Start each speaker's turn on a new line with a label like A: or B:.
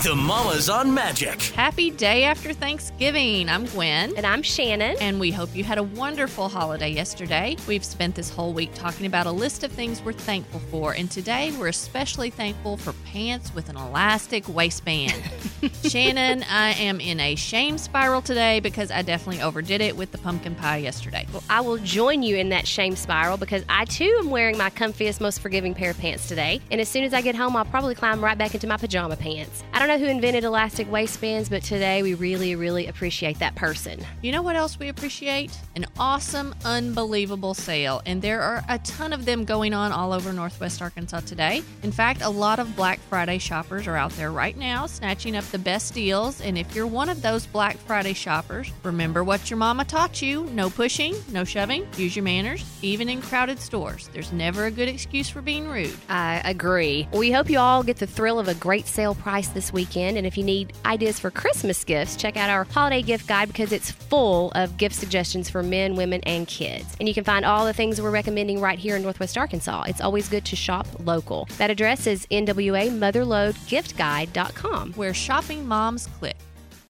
A: The Mamas on Magic.
B: Happy day after Thanksgiving. I'm Gwen.
C: And I'm Shannon.
B: And we hope you had a wonderful holiday yesterday. We've spent this whole week talking about a list of things we're thankful for. And today we're especially thankful for pants with an elastic waistband. Shannon, I am in a shame spiral today because I definitely overdid it with the pumpkin pie yesterday.
C: Well, I will join you in that shame spiral because I too am wearing my comfiest, most forgiving pair of pants today. And as soon as I get home, I'll probably climb right back into my pajama pants. I don't know who invented elastic waistbands, but today we really appreciate that person.
B: You know what else we appreciate? An awesome, unbelievable sale. And there are a ton of them going on all over Northwest Arkansas today. In fact, a lot of Black Friday shoppers are out there right now snatching up the best deals. And if you're one of those Black Friday shoppers, remember what your mama taught you. No pushing, no shoving, use your manners, even in crowded stores. There's never a good excuse for being rude.
C: I agree. We hope you all get the thrill of a great sale price this weekend. And if you need ideas for Christmas gifts, check out our holiday gift guide because it's full of gift suggestions for men, women, and kids. And you can find all the things we're recommending right here in Northwest Arkansas. It's always good to shop local. That address is nwamotherloadgiftguide.com.
B: Where shopping moms click.